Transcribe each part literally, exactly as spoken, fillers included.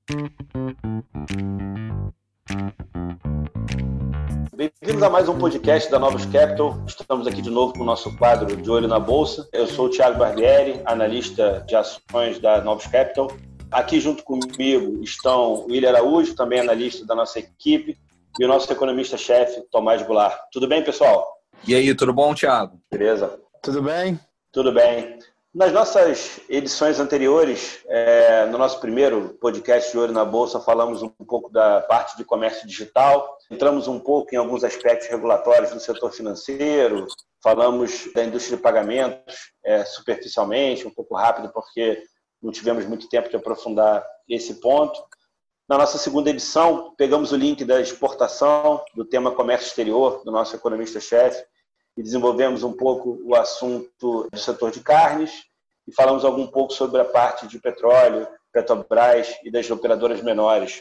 Bem-vindos a mais um podcast da Novos Capital. Estamos aqui de novo com o nosso quadro De Olho na Bolsa. Eu sou o Thiago Barbieri, analista de ações da Novos Capital. Aqui junto comigo estão o William Araújo, também analista da nossa equipe, e o nosso economista-chefe, Tomás Goulart. Tudo bem, pessoal? E aí, tudo bom, Thiago? Beleza. Tudo bem? Tudo bem. Nas nossas edições anteriores, é, no nosso primeiro podcast De Olho na Bolsa, falamos um pouco da parte de comércio digital, entramos um pouco em alguns aspectos regulatórios do setor financeiro, falamos da indústria de pagamentos é, superficialmente, um pouco rápido, porque não tivemos muito tempo de aprofundar esse ponto. Na nossa segunda edição, pegamos o link da exportação, do tema comércio exterior, do nosso economista-chefe, e desenvolvemos um pouco o assunto do setor de carnes e falamos algum pouco sobre a parte de petróleo, Petrobras e das operadoras menores.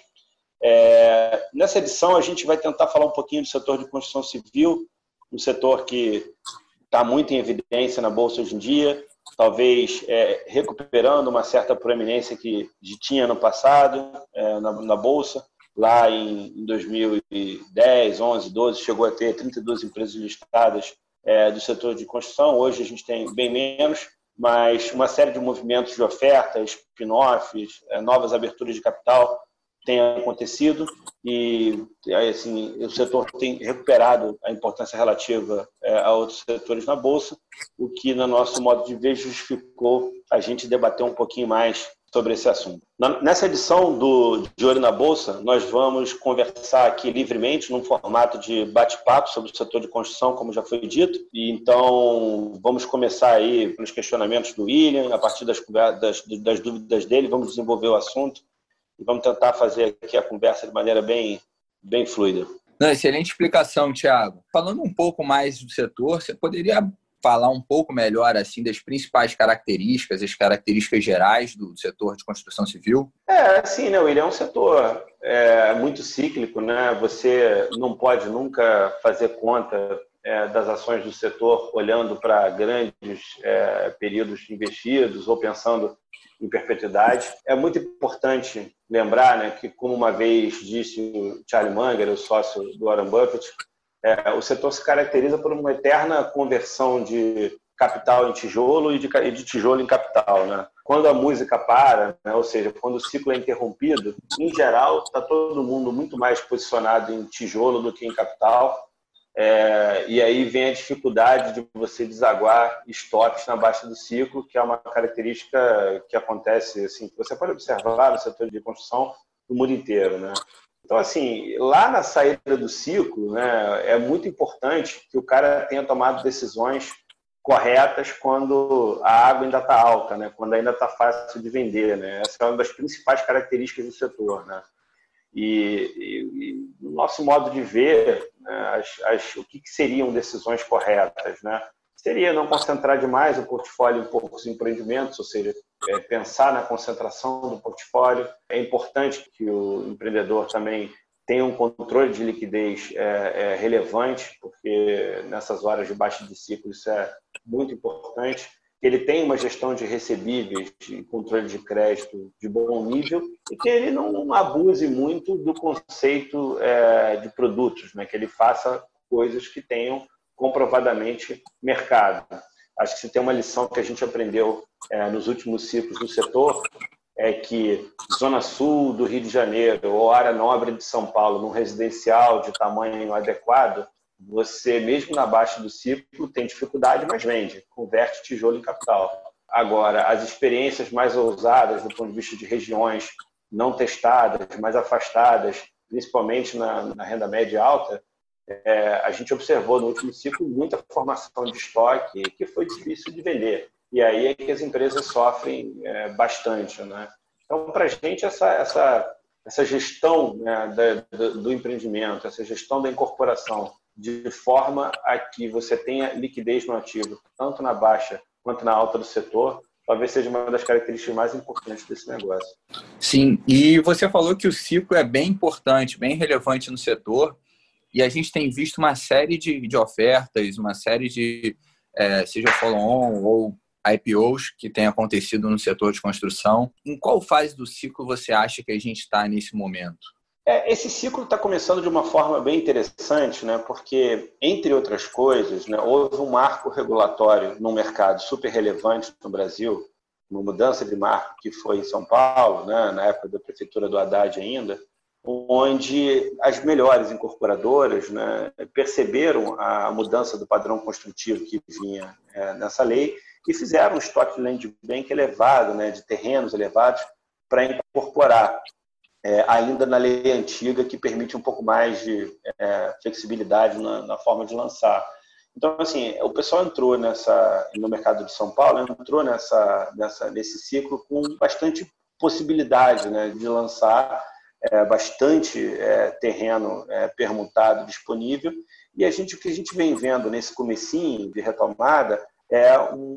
É, nessa edição, a gente vai tentar falar um pouquinho do setor de construção civil, um setor que está muito em evidência na Bolsa hoje em dia, talvez é, recuperando uma certa proeminência que tinha no passado é, na, na Bolsa. Lá em, em dois mil e dez, onze, doze, chegou a ter trinta e duas empresas listadas é, do setor de construção. Hoje a gente tem bem menos, mas uma série de movimentos de ofertas, spin-offs, é, novas aberturas de capital têm acontecido e assim, o setor tem recuperado a importância relativa é, a outros setores na Bolsa, o que, no nosso modo de ver, justificou a gente debater um pouquinho mais sobre esse assunto. Nessa edição do De Olho na Bolsa, nós vamos conversar aqui livremente, num formato de bate-papo sobre o setor de construção, como já foi dito. E então, vamos começar aí pelos questionamentos do William, a partir das, das, das dúvidas dele, vamos desenvolver o assunto e vamos tentar fazer aqui a conversa de maneira bem, bem fluida. Não, excelente explicação, Thiago. Falando um pouco mais do setor, você poderia falar um pouco melhor assim das principais características, as características gerais do setor de construção civil? É, assim, né, William, é um setor é, muito cíclico, né? Você não pode nunca fazer conta é, das ações do setor olhando para grandes é, períodos investidos ou pensando em perpetuidade. É muito importante lembrar, né, que, como uma vez disse o Charlie Munger, o sócio do Warren Buffett, É, o setor se caracteriza por uma eterna conversão de capital em tijolo e de, e de tijolo em capital, né? Quando a música para, né, ou seja, quando o ciclo é interrompido, em geral, está todo mundo muito mais posicionado em tijolo do que em capital, é, e aí vem a dificuldade de você desaguar estoques na baixa do ciclo, que é uma característica que acontece, assim, que você pode observar no setor de construção no mundo inteiro, né? Então, assim, lá na saída do ciclo, né, é muito importante que o cara tenha tomado decisões corretas quando a água ainda está alta, né, quando ainda está fácil de vender, né? Essa é uma das principais características do setor, né? E, e, e no nosso modo de ver, né, as, as, o que, que seriam decisões corretas, né? Seria não concentrar demais o portfólio em poucos empreendimentos, ou seja, é, pensar na concentração do portfólio. É importante que o empreendedor também tenha um controle de liquidez é, é, relevante, porque nessas horas de baixa de ciclo isso é muito importante. Que ele tenha uma gestão de recebíveis, de controle de crédito de bom nível e que ele não abuse muito do conceito é, de produtos, né? Que ele faça coisas que tenham comprovadamente mercado. Acho que se tem uma lição que a gente aprendeu é, nos últimos ciclos do setor é que Zona Sul do Rio de Janeiro ou área nobre de São Paulo, num residencial de tamanho adequado, você, mesmo na baixa do ciclo, tem dificuldade, mas vende, converte tijolo em capital. Agora, as experiências mais ousadas do ponto de vista de regiões não testadas, mais afastadas, principalmente na, na renda média alta, É, a gente observou no último ciclo muita formação de estoque que foi difícil de vender. E aí é que as empresas sofrem é, bastante, né? Então, para a gente, essa, essa, essa gestão, né, da, do, do empreendimento, essa gestão da incorporação, de forma a que você tenha liquidez no ativo, tanto na baixa quanto na alta do setor, talvez seja uma das características mais importantes desse negócio. Sim, e você falou que o ciclo é bem importante, bem relevante no setor. E a gente tem visto uma série de, de ofertas, uma série de, é, seja follow-on ou I P Os que têm acontecido no setor de construção. Em qual fase do ciclo você acha que a gente está nesse momento? É, esse ciclo está começando de uma forma bem interessante, né? Porque, entre outras coisas, né, houve um marco regulatório no mercado super relevante no Brasil, uma mudança de marco que foi em São Paulo, né, na época da prefeitura do Haddad ainda, onde as melhores incorporadoras, né, perceberam a mudança do padrão construtivo que vinha é, nessa lei e fizeram um estoque de land bank elevado, né, de terrenos elevados, para incorporar. É, ainda na lei antiga, que permite um pouco mais de é, flexibilidade na, na forma de lançar. Então, assim, o pessoal entrou nessa, no mercado de São Paulo, entrou nessa, nessa, nesse ciclo com bastante possibilidade, né, de lançar é, bastante é, terreno é, permutado disponível. E a gente, o que a gente vem vendo nesse comecinho de retomada é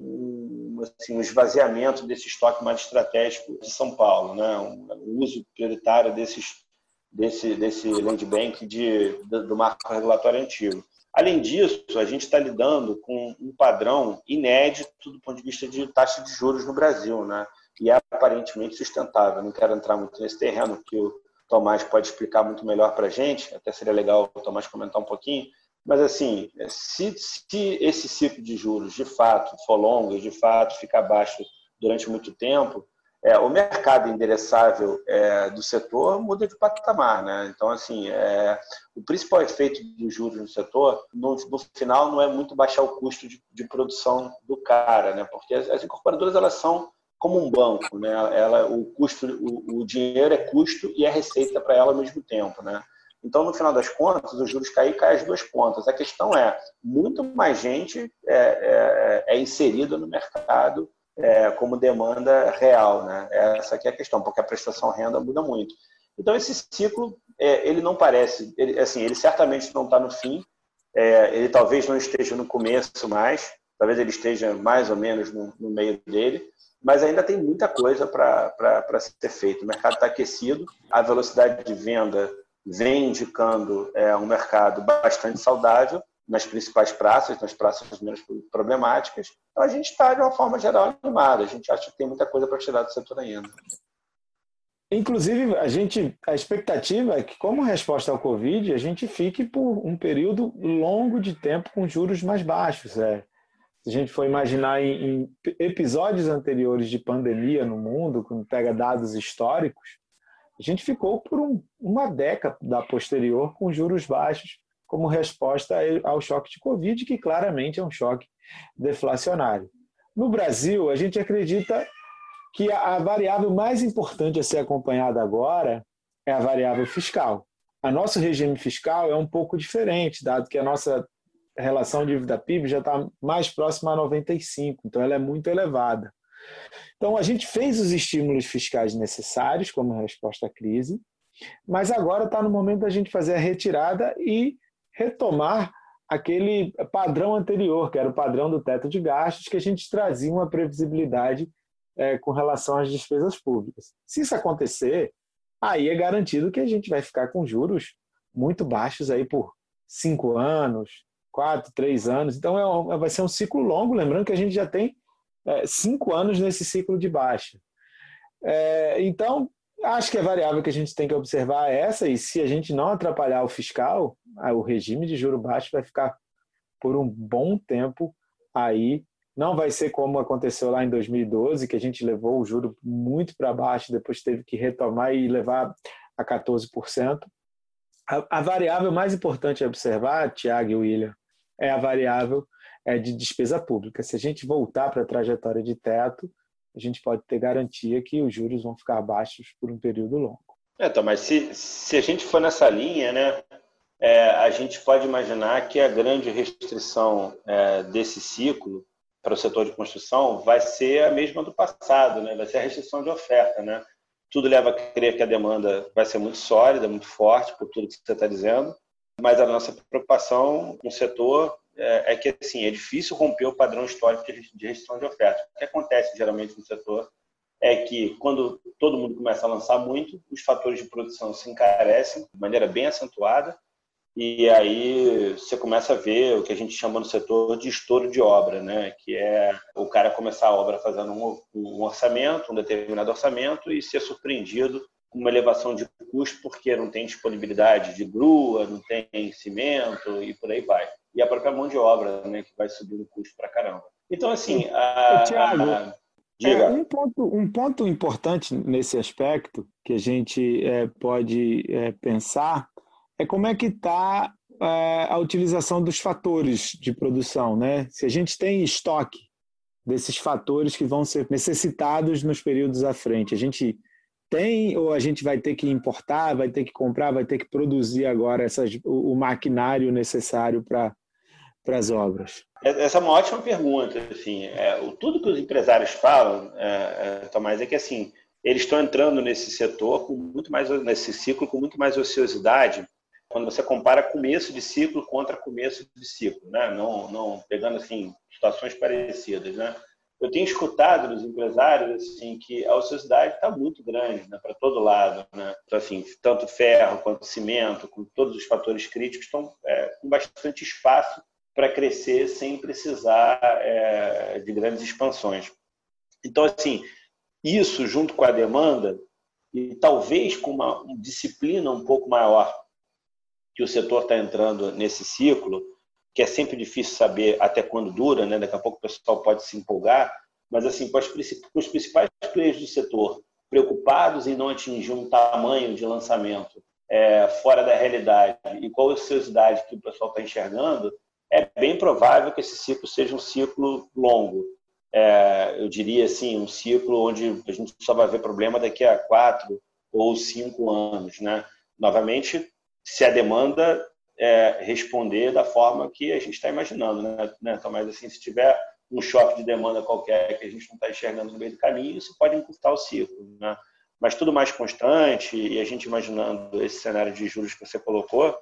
um, assim, um esvaziamento desse estoque mais estratégico de São Paulo, né? um, um uso prioritário desses, desse, desse land bank de, do marco regulatório antigo. Além disso, a gente está lidando com um padrão inédito do ponto de vista de taxa de juros no Brasil, né? E é aparentemente sustentável. Não quero entrar muito nesse terreno, que o Tomás pode explicar muito melhor para a gente, até seria legal o Tomás comentar um pouquinho. Mas, assim, se, se esse ciclo de juros, de fato, for longo e, de fato, ficar baixo durante muito tempo, é, o mercado endereçável é, do setor muda de patamar, né? Então, assim, é, o principal efeito dos juros no setor, no, no final, não é muito baixar o custo de, de produção do cara, né? Porque as, as incorporadoras, elas são como um banco, né? Ela, o, custo, o, o dinheiro é custo e é receita para ela ao mesmo tempo, né? Então, no final das contas, os juros cair, caem as duas pontas. A questão é, muito mais gente é, é, é inserida no mercado é, como demanda real, né? Essa aqui é a questão, porque a prestação renda muda muito. Então, esse ciclo, é, ele não parece, ele, assim, ele certamente não está no fim, é, ele talvez não esteja no começo mais, talvez ele esteja mais ou menos no, no meio dele, mas ainda tem muita coisa para ser feito. O mercado está aquecido, a velocidade de venda vem indicando é, um mercado bastante saudável nas principais praças, nas praças menos problemáticas. Então, a gente está, de uma forma geral, animado. A gente acha que tem muita coisa para tirar do setor ainda. Inclusive, a, gente, a expectativa é que, como resposta ao Covid, a gente fique por um período longo de tempo com juros mais baixos. É. Se a gente for imaginar em, em episódios anteriores de pandemia no mundo, quando pega dados históricos, a gente ficou por um, uma década posterior com juros baixos como resposta ao choque de Covid, que claramente é um choque deflacionário. No Brasil, a gente acredita que a variável mais importante a ser acompanhada agora é a variável fiscal. O nosso regime fiscal é um pouco diferente, dado que a nossa relação dívida-P I B já está mais próxima a noventa e cinco, então ela é muito elevada. Então, a gente fez os estímulos fiscais necessários como resposta à crise, mas agora está no momento da gente fazer a retirada e retomar aquele padrão anterior, que era o padrão do teto de gastos, que a gente trazia uma previsibilidade é, com relação às despesas públicas. Se isso acontecer, aí é garantido que a gente vai ficar com juros muito baixos aí por cinco anos, quatro, três anos. Então, é um, vai ser um ciclo longo, lembrando que a gente já tem é, cinco anos nesse ciclo de baixa. É, então, acho que a variável que a gente tem que observar é essa, e se a gente não atrapalhar o fiscal, o regime de juro baixo vai ficar por um bom tempo aí. Não vai ser como aconteceu lá em dois mil e doze, que a gente levou o juro muito para baixo, depois teve que retomar e levar a quatorze por cento. A, a variável mais importante a observar, Tiago e William, é a variável é, de despesa pública. Se a gente voltar para a trajetória de teto, a gente pode ter garantia que os juros vão ficar baixos por um período longo. É, então, mas se, se a gente for nessa linha, né, é, a gente pode imaginar que a grande restrição é, desse ciclo para o setor de construção vai ser a mesma do passado, né? Vai ser a restrição de oferta, né? Tudo leva a crer que a demanda vai ser muito sólida, muito forte, por tudo que você está dizendo, mas a nossa preocupação com o setor é, é que assim, é difícil romper o padrão histórico de restrição de oferta. O que acontece geralmente no setor é que quando todo mundo começa a lançar muito, os fatores de produção se encarecem de maneira bem acentuada e aí você começa a ver o que a gente chama no setor de estouro de obra, né? Que é o cara começar a obra fazendo um, um orçamento, um determinado orçamento, e ser surpreendido com uma elevação de custo porque não tem disponibilidade de grua, não tem cimento e por aí vai. E a própria mão de obra, né, que vai subir o custo para caramba. Então, assim... A, Tiago, a, diga. É, um, ponto, um ponto importante nesse aspecto que a gente é, pode é, pensar é como é que está é, a utilização dos fatores de produção, né? Se a gente tem estoque desses fatores que vão ser necessitados nos períodos à frente, a gente tem ou a gente vai ter que importar, vai ter que comprar, vai ter que produzir agora essas, o, o maquinário necessário para para as obras? Essa é uma ótima pergunta. Assim, é, o, tudo que os empresários falam, é, é, Tomás, é que assim, eles estão entrando nesse setor, com muito mais, nesse ciclo, com muito mais ociosidade, quando você compara começo de ciclo contra começo de ciclo, né? não, não pegando assim, situações parecidas. Né? Eu tenho escutado dos empresários assim, que a ociosidade está muito grande, né? Para todo lado. Né? Então, assim, tanto ferro quanto cimento, com todos os fatores críticos, estão é, com bastante espaço para crescer sem precisar é, de grandes expansões. Então, assim, isso junto com a demanda e talvez com uma disciplina um pouco maior que o setor está entrando nesse ciclo, que é sempre difícil saber até quando dura, né? Daqui a pouco o pessoal pode se empolgar, mas assim, para os principais players do setor preocupados em não atingir um tamanho de lançamento é, fora da realidade e qual a ociosidade que o pessoal está enxergando, é bem provável que esse ciclo seja um ciclo longo. É, eu diria assim, um ciclo onde a gente só vai ver problema daqui a quatro ou cinco anos. Né? Novamente, se a demanda é, responder da forma que a gente está imaginando. Né? Então, mas assim, se tiver um choque de demanda qualquer que a gente não está enxergando no meio do caminho, isso pode encurtar o ciclo. Né? Mas tudo mais constante, e a gente imaginando esse cenário de juros que você colocou,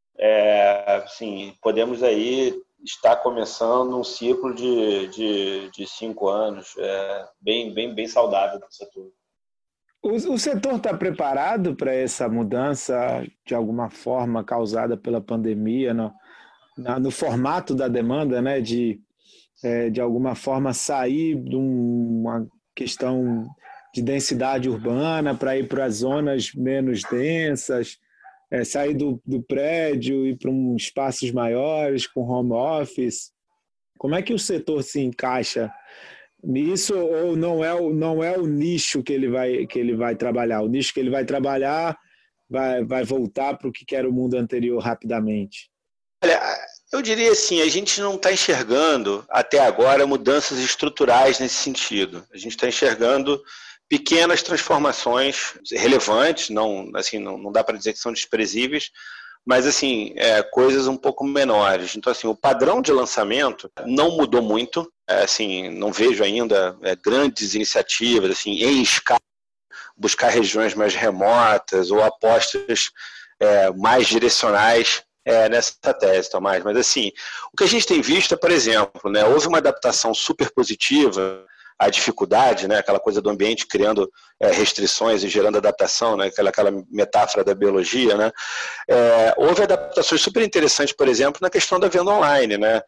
É, assim, podemos aí estar começando um ciclo de, de, de cinco anos, é, bem, bem, bem saudável para o setor. O, o setor está preparado para essa mudança, de alguma forma, causada pela pandemia, no, na, no formato da demanda, né, de, é, de alguma forma, sair de uma questão de densidade urbana para ir para as zonas menos densas, É, sair do, do prédio e ir para um espaços maiores, com home office? Como é que o setor se encaixa nisso ou não é, o, não é o nicho que ele, vai, que ele vai trabalhar? O nicho que ele vai trabalhar vai, vai voltar para o que era o mundo anterior rapidamente? Olha, eu diria assim, a gente não está enxergando até agora mudanças estruturais nesse sentido. A gente está enxergando pequenas transformações relevantes, não, assim, não, não dá para dizer que são desprezíveis, mas assim, é, coisas um pouco menores. Então, assim, o padrão de lançamento não mudou muito, é, assim, não vejo ainda é, grandes iniciativas assim, em escala, buscar regiões mais remotas ou apostas é, mais direcionais é, nessa tese, Tomás. Mas assim, o que a gente tem visto é, por exemplo, né, houve uma adaptação super positiva a dificuldade, né, aquela coisa do ambiente criando é, restrições e gerando adaptação, né, aquela, aquela metáfora da biologia, né, é, houve adaptações super interessantes, por exemplo, na questão da venda online, né,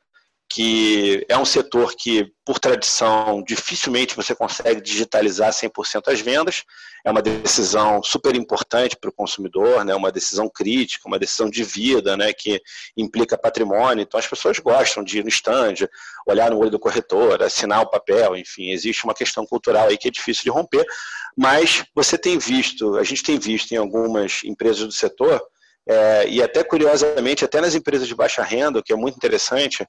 que é um setor que, por tradição, dificilmente você consegue digitalizar cem por cento as vendas, é uma decisão super importante para o consumidor, né, uma decisão crítica, uma decisão de vida, né, que implica patrimônio, então as pessoas gostam de ir no stand, olhar no olho do corretor, assinar o papel, enfim, existe uma questão cultural aí que é difícil de romper, mas você tem visto, a gente tem visto em algumas empresas do setor, é, e até curiosamente, até nas empresas de baixa renda, o que é muito interessante,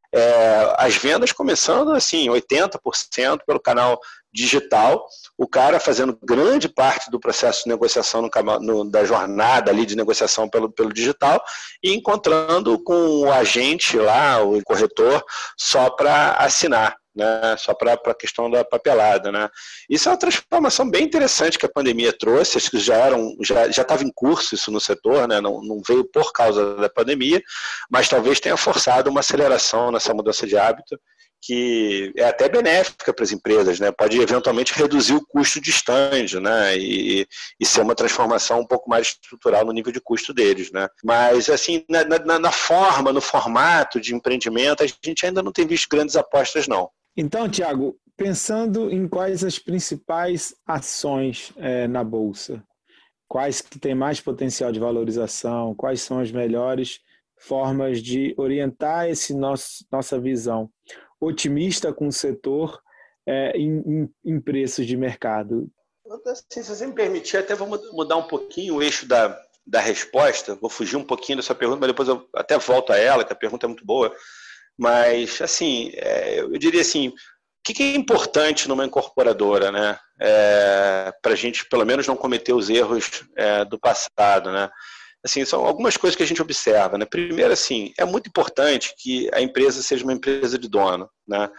É, as vendas começando assim, oitenta por cento pelo canal digital, o cara fazendo grande parte do processo de negociação no, no, da jornada ali de negociação pelo, pelo digital e encontrando com o agente lá, o corretor, só para assinar, né? Só para a questão da papelada, né? Isso é uma transformação bem interessante que a pandemia trouxe, acho que já eram, já já estava em curso isso no setor, né? Não, não veio por causa da pandemia, mas talvez tenha forçado uma aceleração nessa mudança de hábito que é até benéfica para as empresas, né? Pode eventualmente reduzir o custo de stand, né? E, e ser uma transformação um pouco mais estrutural no nível de custo deles, né? Mas, assim, na, na, na forma, no formato de empreendimento, a gente ainda não tem visto grandes apostas, não. Então, Thiago, pensando em quais as principais ações é, na Bolsa, quais que têm mais potencial de valorização, quais são as melhores formas de orientar esse nosso, nossa visão otimista com o setor é, em, em, em preços de mercado? Assim, se você me permitir, até vou mudar um pouquinho o eixo da, da resposta, vou fugir um pouquinho dessa pergunta, mas depois eu até volto a ela, que a pergunta é muito boa. Mas, assim, é, eu diria assim, o que é importante numa incorporadora, né? É, para a gente, pelo menos, não cometer os erros é, do passado, né? Assim, são algumas coisas que a gente observa, né? Primeiro, assim, é muito importante que a empresa seja uma empresa de dono, né?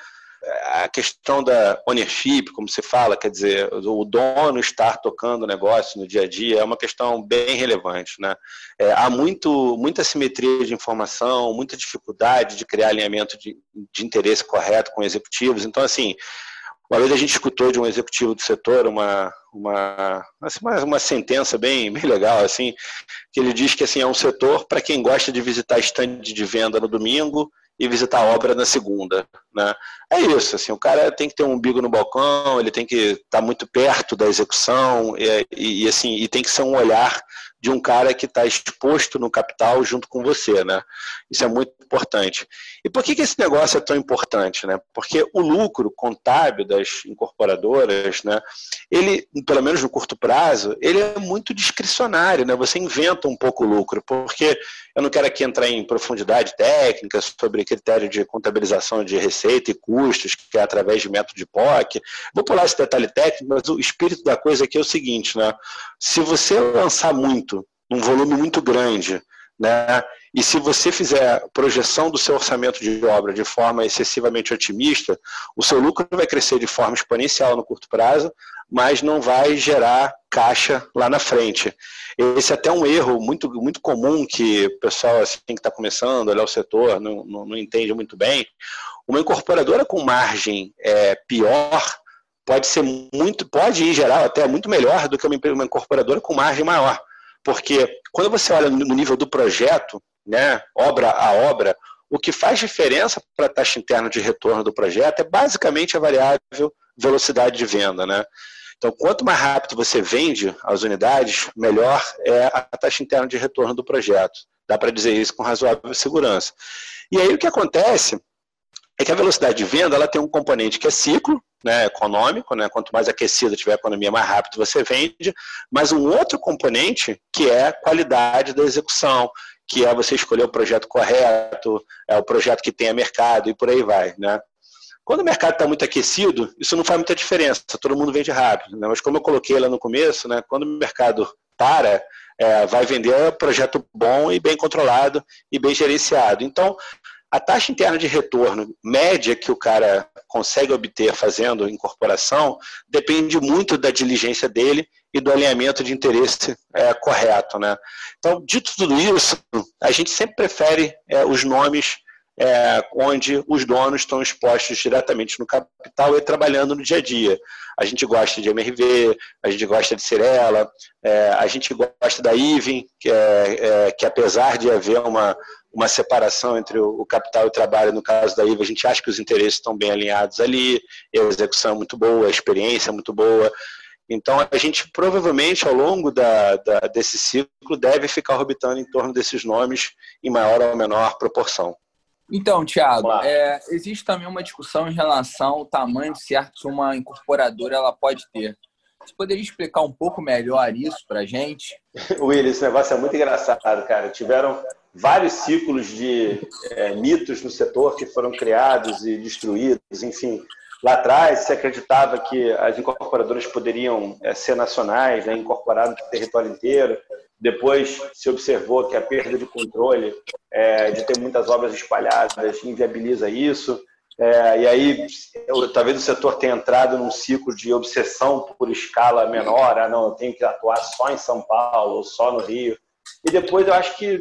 A questão da ownership, como se fala, quer dizer, o dono estar tocando o negócio no dia a dia é uma questão bem relevante, né? É, há muito, muita assimetria de informação, muita dificuldade de criar alinhamento de, de interesse correto com executivos. Então, assim, uma vez a gente escutou de um executivo do setor uma, uma, uma, uma sentença bem, bem legal, assim, que ele diz que assim, é um setor para quem gosta de visitar estande de venda no domingo e visitar a obra na segunda, né? É isso, assim, o cara tem que ter um umbigo no balcão, ele tem que estar muito perto da execução e, e, assim, e tem que ser um olhar de um cara que está exposto no capital junto com você, né? Isso é muito importante. E por que que esse negócio é tão importante, né? Porque o lucro contábil das incorporadoras, né, ele, pelo menos no curto prazo, ele é muito discricionário, né? Você inventa um pouco o lucro, porque eu não quero aqui entrar em profundidade técnica sobre critério de contabilização de receita e custos, que é através de método de P O C. Vou pular esse detalhe técnico, mas o espírito da coisa aqui é o seguinte, né? Se você lançar muito, um volume muito grande, né? E se você fizer projeção do seu orçamento de obra de forma excessivamente otimista, o seu lucro vai crescer de forma exponencial no curto prazo, mas não vai gerar caixa lá na frente. Esse é até um erro muito, muito comum que o pessoal assim, que está começando, olhar o setor, não, não, não entende muito bem. Uma incorporadora com margem é, pior pode ser muito, pode em geral até muito melhor do que uma, uma incorporadora com margem maior. Porque quando você olha no nível do projeto, né, obra a obra, o que faz diferença para a taxa interna de retorno do projeto é basicamente a variável velocidade de venda, né? Então, quanto mais rápido você vende as unidades, melhor é a taxa interna de retorno do projeto. Dá para dizer isso com razoável segurança. E aí o que acontece é que a velocidade de venda ela tem um componente que é ciclo, né, econômico, né, quanto mais aquecida tiver a economia, mais rápido você vende, mas um outro componente que é a qualidade da execução, que é você escolher o projeto correto, é o projeto que tenha mercado e por aí vai, né? Quando o mercado está muito aquecido, isso não faz muita diferença, todo mundo vende rápido, né? Mas como eu coloquei lá no começo, né, quando o mercado para, é, vai vender projeto bom e bem controlado e bem gerenciado. Então, a taxa interna de retorno média que o cara consegue obter fazendo incorporação depende muito da diligência dele e do alinhamento de interesse é, correto, né? Então, dito tudo isso, a gente sempre prefere é, os nomes é, onde os donos estão expostos diretamente no capital e trabalhando no dia a dia. A gente gosta de M R V, a gente gosta de Cirela, é, a gente gosta da Ivin, que, é, é, que apesar de haver uma uma separação entre o capital e o trabalho, no caso da I V A, a gente acha que os interesses estão bem alinhados ali, a execução é muito boa, a experiência é muito boa. Então, a gente provavelmente, ao longo da, da, desse ciclo, deve ficar orbitando em torno desses nomes em maior ou menor proporção. Então, Thiago, é, existe também uma discussão em relação ao tamanho certo que uma incorporadora ela pode ter. Você poderia explicar um pouco melhor isso para a gente? Willis, esse negócio é muito engraçado, cara. Tiveram vários ciclos de é, mitos no setor que foram criados e destruídos. Enfim, lá atrás se acreditava que as incorporadoras poderiam é, ser nacionais, né, incorporar no território inteiro. Depois se observou que a perda de controle é, de ter muitas obras espalhadas inviabiliza isso. É, e aí, eu, talvez o setor tenha entrado num ciclo de obsessão por escala menor. Ah, não, eu tenho que atuar só em São Paulo, ou só no Rio. E depois eu acho que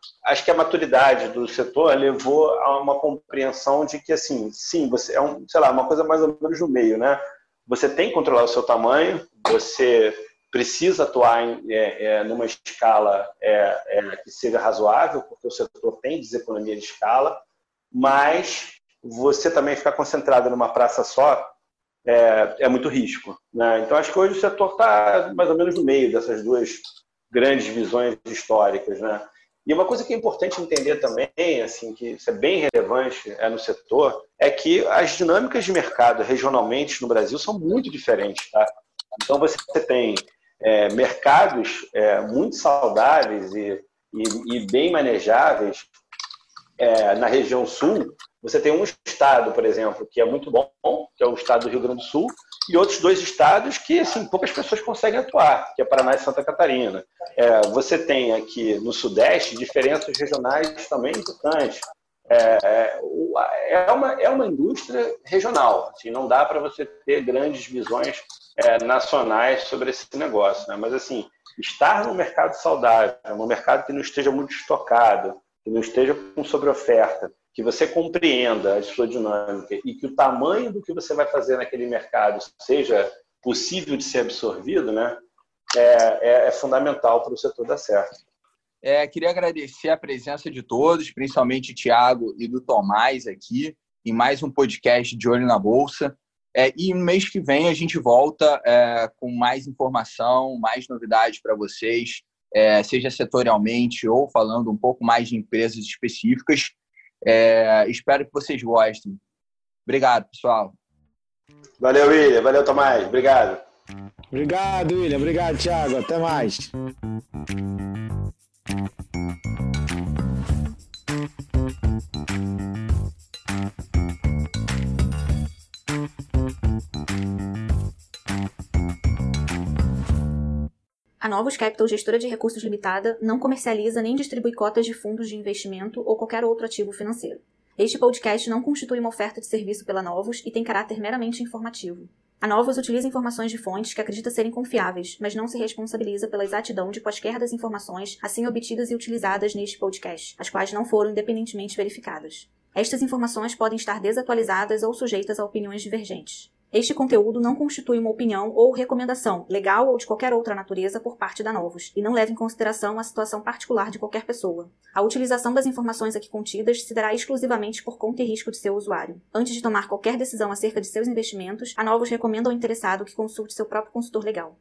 acho que a maturidade do setor levou a uma compreensão de que, assim, sim, você é um, sei lá, uma coisa mais ou menos no meio, né? Você tem que controlar o seu tamanho, você precisa atuar em é, é, numa escala é, é, que seja razoável, porque o setor tem deseconomia de escala, mas você também ficar concentrado numa praça só é, é muito risco, né? Então, acho que hoje o setor está mais ou menos no meio dessas duas grandes visões históricas, né? E uma coisa que é importante entender também, assim, que isso é bem relevante é, no setor, é que as dinâmicas de mercado regionalmente no Brasil são muito diferentes, tá? Então, você tem é, mercados é, muito saudáveis e, e, e bem manejáveis é, na região sul. Você tem um estado, por exemplo, que é muito bom, que é o estado do Rio Grande do Sul, e outros dois estados que, assim, poucas pessoas conseguem atuar, que é Paraná e Santa Catarina. É, você tem aqui no Sudeste diferenças regionais também importantes. É, é, uma, é uma indústria regional, assim, não dá para você ter grandes visões é, nacionais sobre esse negócio, né? Mas, assim, estar no mercado saudável, no mercado que não esteja muito estocado, que não esteja com sobreoferta, que você compreenda a sua dinâmica e que o tamanho do que você vai fazer naquele mercado seja possível de ser absorvido, né, é, é, é fundamental para o setor dar certo. É, queria agradecer a presença de todos, principalmente do Thiago e do Tomás aqui, em mais um podcast de Olho na Bolsa. É, e no mês que vem a gente volta é, com mais informação, mais novidades para vocês, é, seja setorialmente ou falando um pouco mais de empresas específicas. É, espero que vocês gostem. Obrigado, pessoal. Valeu, William. Valeu, Tomás. Obrigado. Obrigado, William. Obrigado, Thiago. Até mais. A Novos Capital Gestora de Recursos Limitada não comercializa nem distribui cotas de fundos de investimento ou qualquer outro ativo financeiro. Este podcast não constitui uma oferta de serviço pela Novos e tem caráter meramente informativo. A Novos utiliza informações de fontes que acredita serem confiáveis, mas não se responsabiliza pela exatidão de quaisquer das informações assim obtidas e utilizadas neste podcast, as quais não foram independentemente verificadas. Estas informações podem estar desatualizadas ou sujeitas a opiniões divergentes. Este conteúdo não constitui uma opinião ou recomendação, legal ou de qualquer outra natureza, por parte da Novos, e não leva em consideração a situação particular de qualquer pessoa. A utilização das informações aqui contidas se dará exclusivamente por conta e risco de seu usuário. Antes de tomar qualquer decisão acerca de seus investimentos, a Novos recomenda ao interessado que consulte seu próprio consultor legal.